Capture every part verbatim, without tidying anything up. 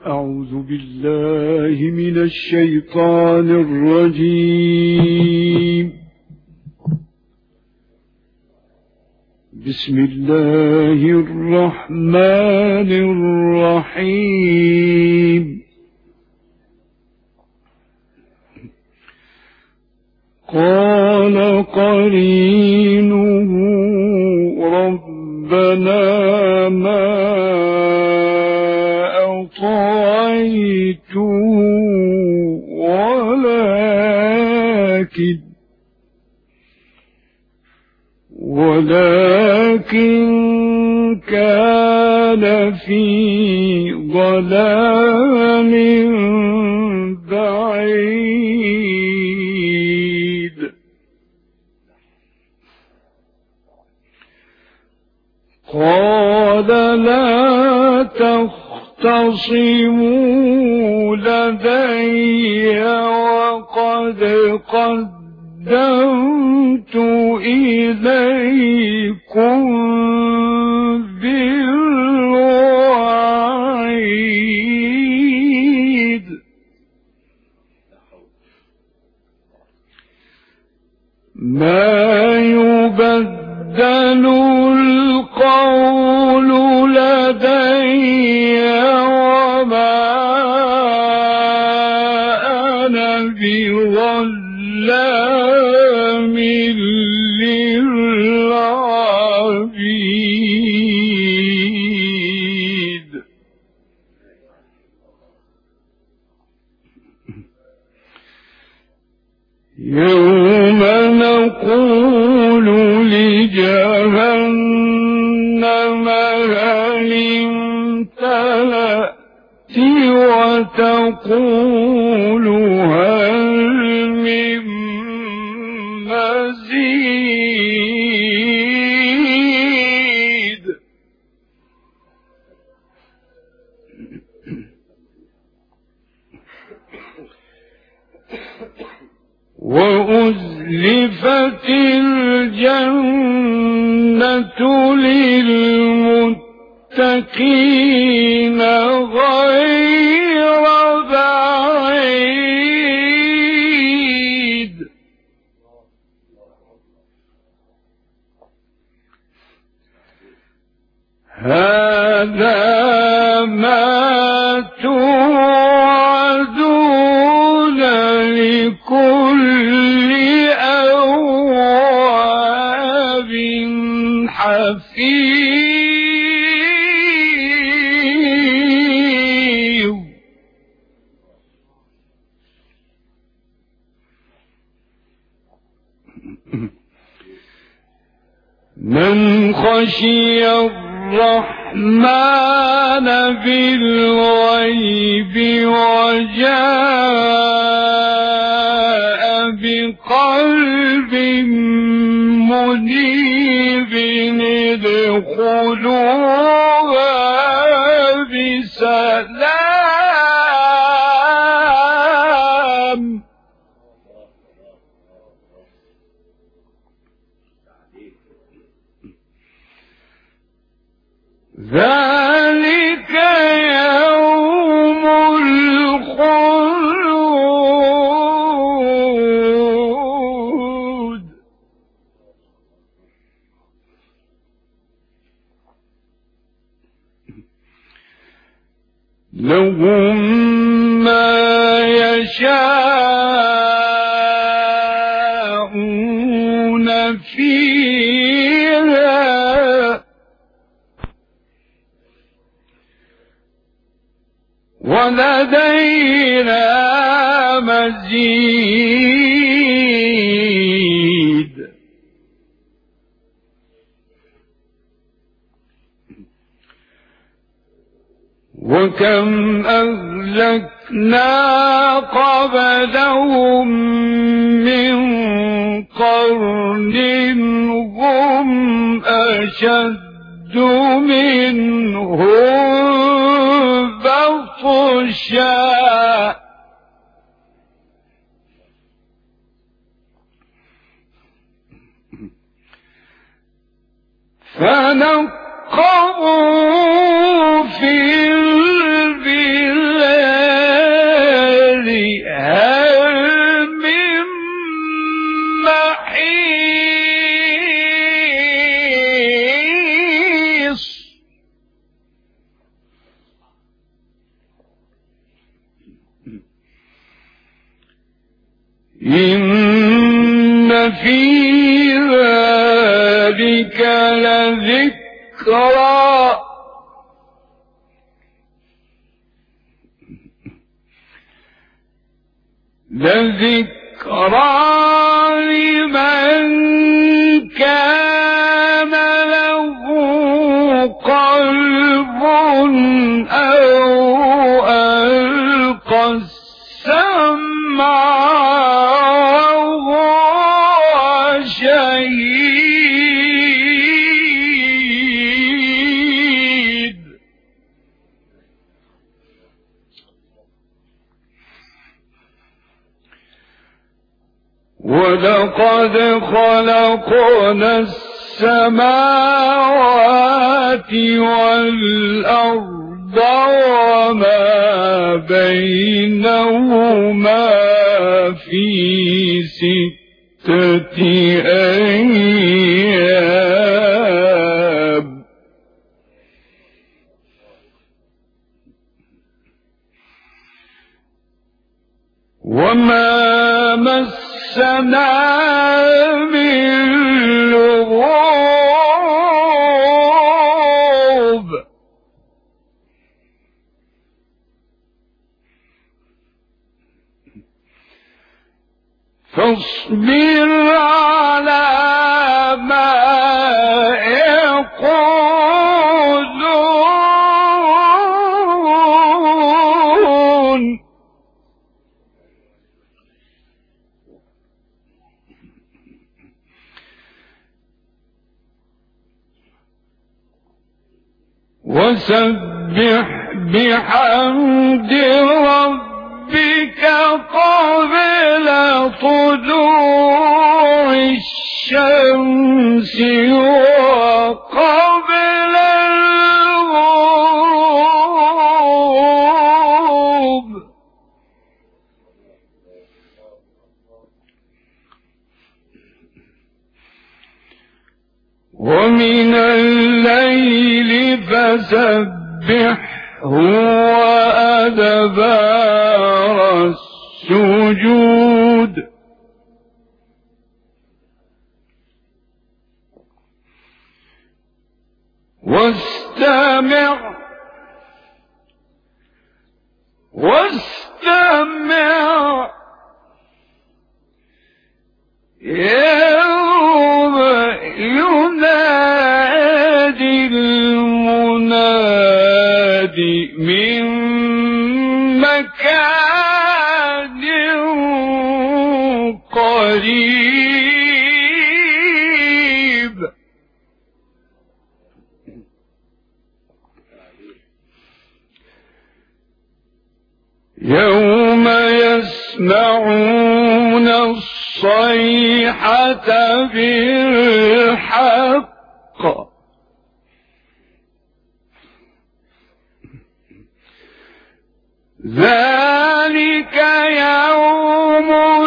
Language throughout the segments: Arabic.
أعوذ بالله من الشيطان الرجيم. بسم الله الرحمن الرحيم. قال قرينه ربنا ما أطعته ولكن ولكن كان في ضلال بعيد. قال لا تختصموا لدي وقد قدمت إليكم بالوعيد. ما يبدل القول لدي وما أنا بظلام للعبيد. يوم نقول لجهنم هل امتلأت وتقول هل من مزيد. وأزلفت الجنة للمتقين غير بعيد. هذا ما توعدون لكل أواب حفيظ. من خشي الرحمن بالغيب وجاء بقلب منيب ادخلوها بسلام. ذلك يوم الخلود. لهم ما يشاءون فيها ولدينا مزيد. وكم أهلكنا قبلهم من قرن هم أشد منهم بطشا فنقبوا في البلاد إن في ذلك لذكرى لذكرى لمن كان له قلب أو ألقى السمع وهو شهيد. ولقد خلقنا السماوات والأرض وما بينهما في ستة أيام وما مسنا من لغوب فاصبر على ما يقولون وسبح بحمد ربك قبل طلوع الشمس وقبل الغروب ومن الليل فسبحه وأدبار السجود واستمع واستمع يوم ينادي المنادي من مكان قريب يوم يسمعون الصيحة بالحق ذلك يوم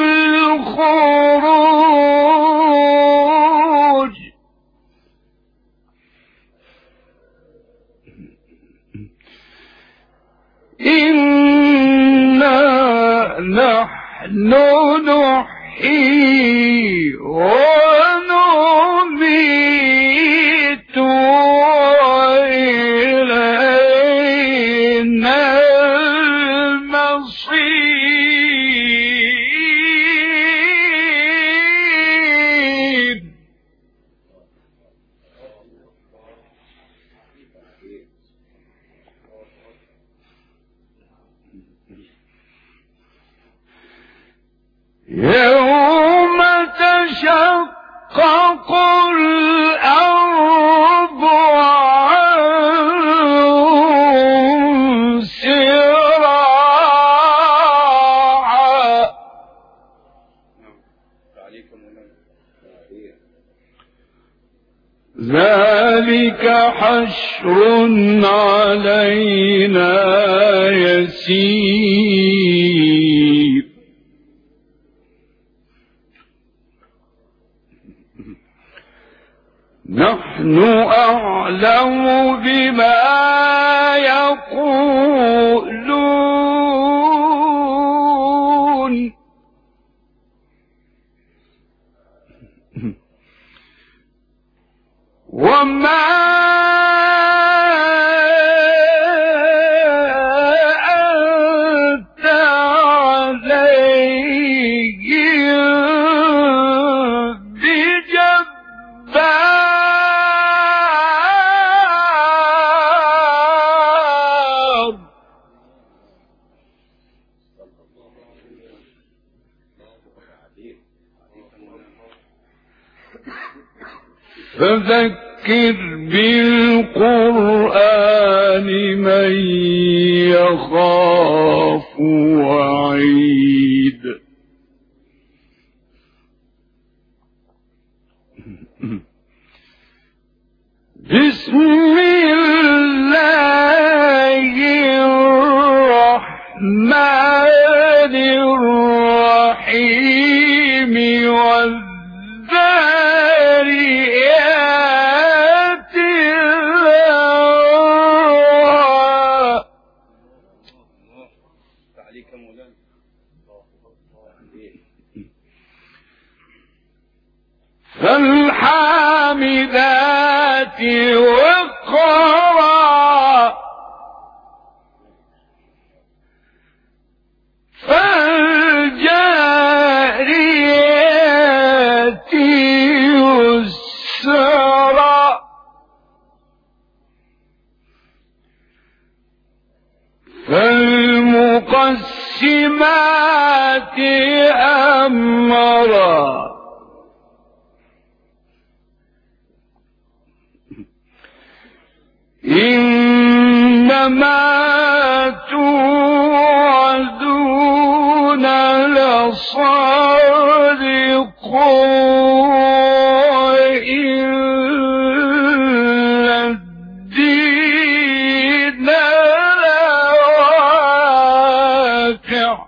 الخروج إنا نحن نحيي ونميت وإلينا المصير. يوم تشقق الأرض عنهم سراعا ذلك حشر علينا يسير. نحن أعلم بما يقولون فذكر بالقرآن من يخاف وعيد. بسم الله الرحمن الرحيم والذاريات ذروا. تعليق مولانا. فالحامدات وقرا فالجاريات يسرا فالمقسمات أمرا إنما توعدون لصادق وإن الدين لواقع.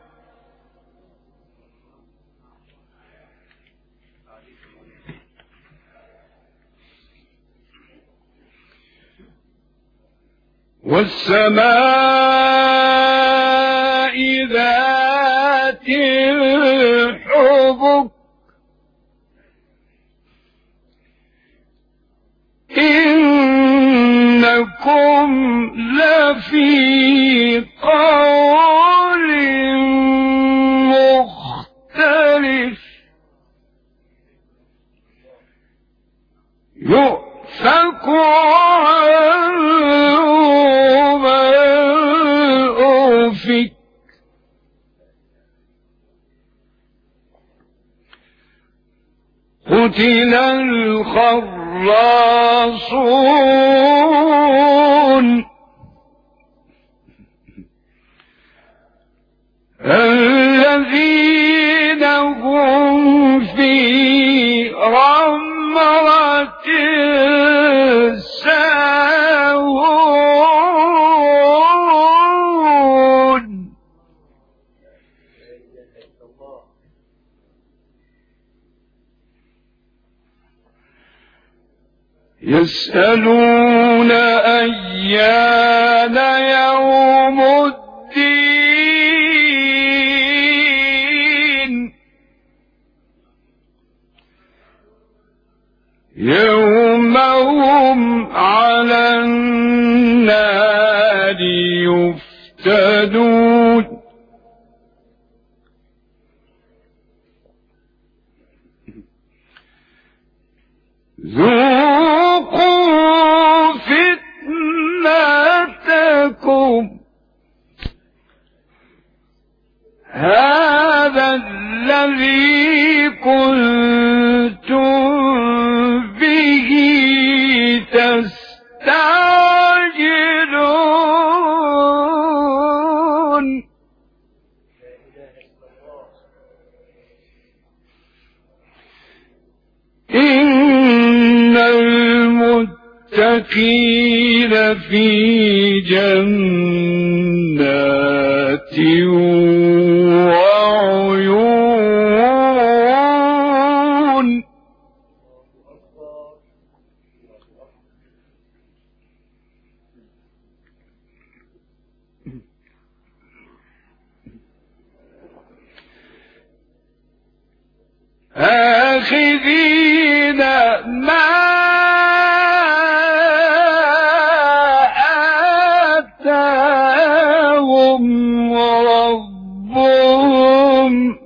والسماء ذات الحبك إنكم لفي قول مختلف يؤفك عنه من أُفِكَ قتل الخراصون الذين هم في غمرة ساهون. يسألون أيان يوم الدين يوم هم على النار يفتدون. ذوقوا فتنتكم هذا الذي كنتم به تستعجلون. إن المتقين في جنات وعيون. آخذين ما آتاهم ربهم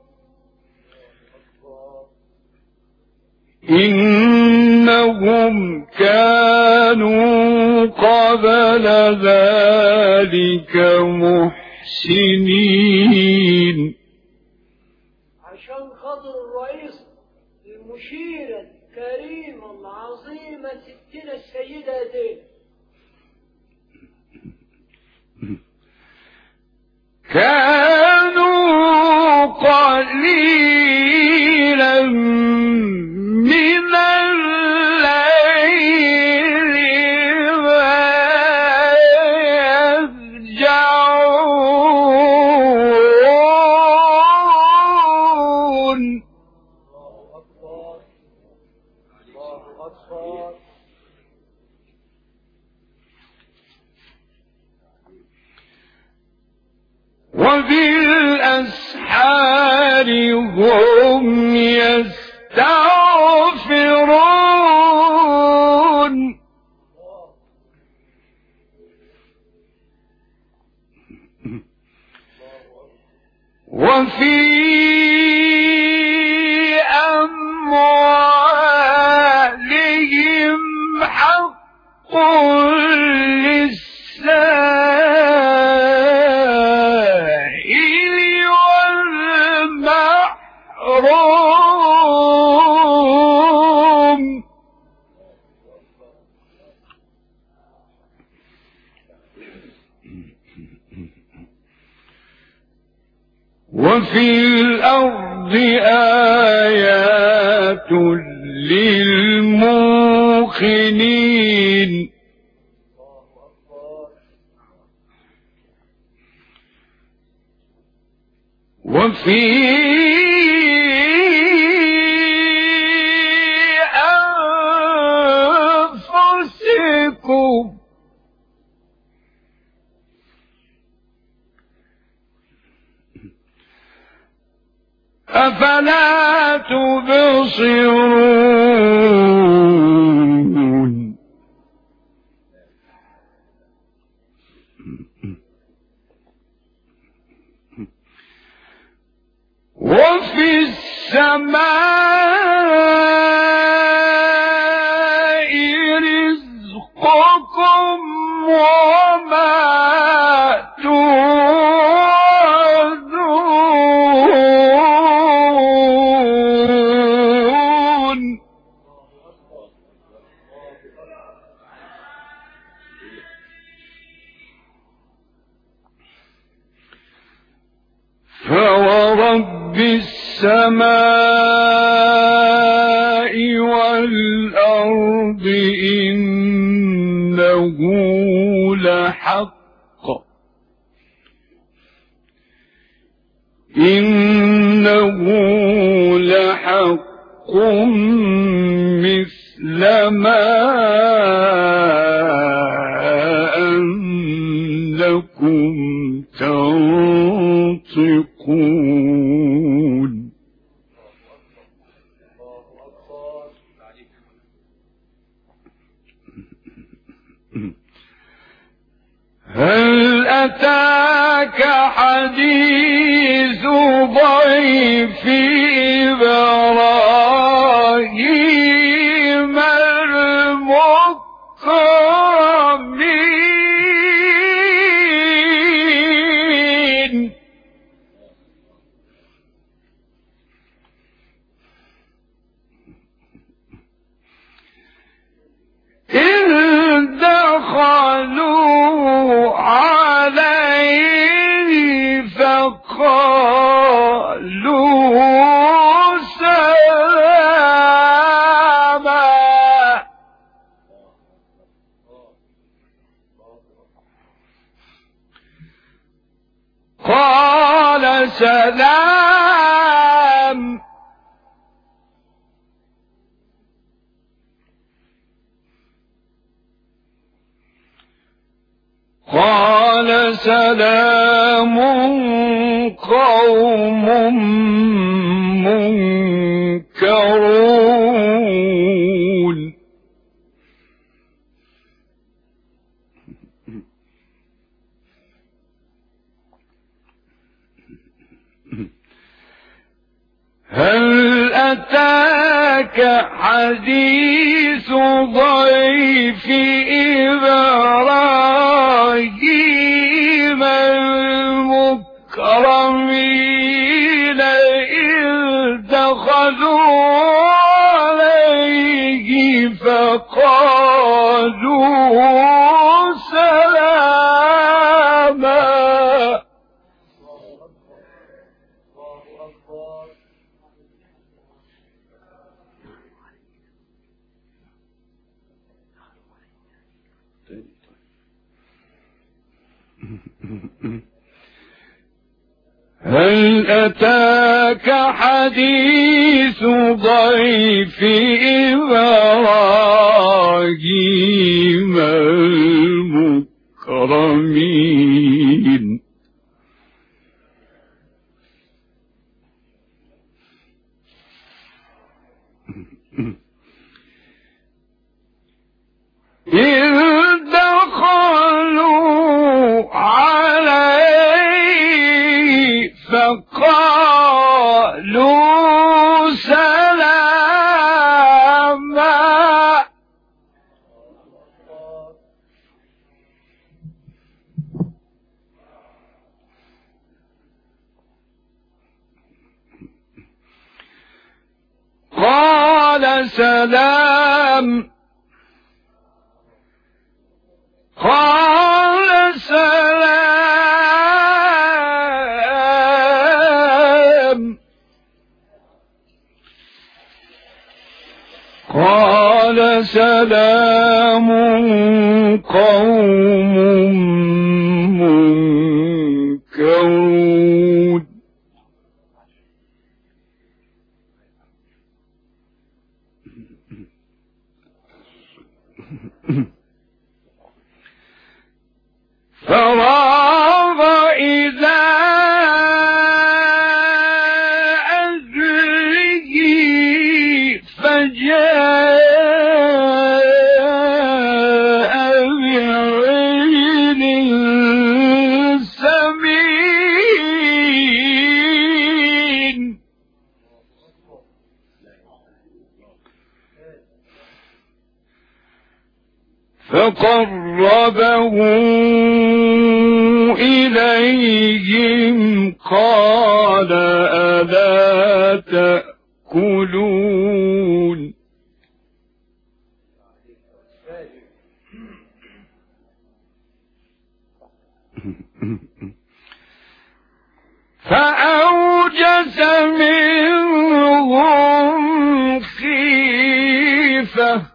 إنهم كانوا قبل ذلك محسنين. عشان خاطر الرئيس المشير الكريمة العظيمة ستنا السيدة زينب. كانوا قليلا من الليل ما يهجعون. وبالأسحار هم يستغفرون. وفي أموالهم حق للسائل والمحروم. وفي الأرض آيات للموقنين. وفي أنفسكم أفلا تبصرون. وفي السماء رزقكم وما توعدون. فورب السماء والأرض إنه لحق إنه لحق مثل ما أنكم تنطقون. هل أتاك حديث ضيف إبراهيم المكرمين؟ إذ دخلوا عليه فقالوا سلاما. قال سلام. قال سلام قوم منكرون. هل أتاك حديث ضيف إبراهيم المكرمين إذ دخلوا عليه هل أتاك حديث ضيف إبراهيم المكرمين إذ دخلوا عليه فقالوا سلاما قال سلام قال سلام قال سلام قوم منكرون فراغ إلى أهله فجاء بعجل سمين فقربه إليهم قال ألا تأكلون فأوجس منهم خيفة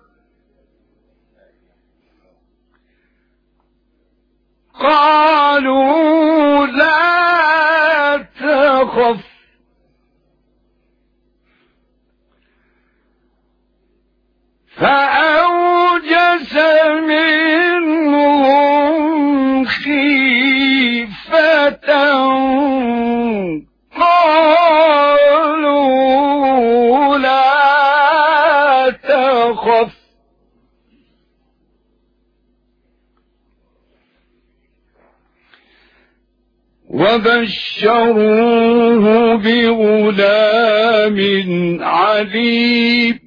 قالوا لا تخف فأوجس منهم خيفة قالوا لا تخف وبشروه بغلام عليم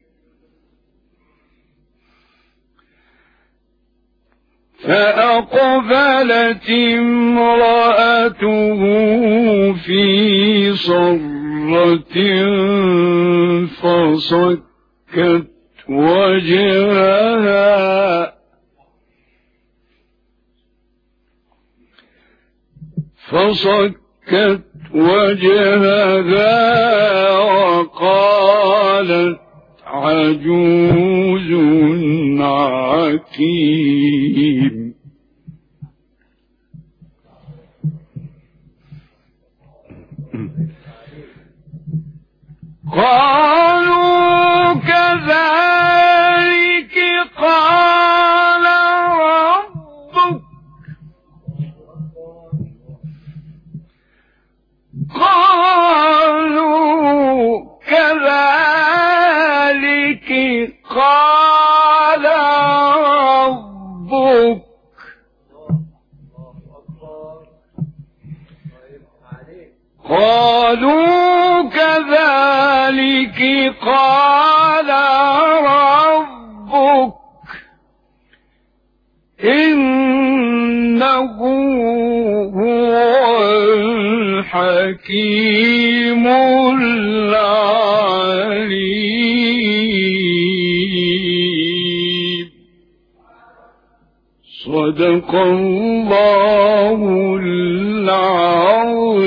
فأقبلت امرأته في صرة فصكت وجهها فصكت وجهها وقالت عجوز عقيم قالوا كذلك قال ربك قالوا كذلك قال ربك قالوا كذلك قال ربك إنه هو الحكيم العليم. صدق الله العظيم.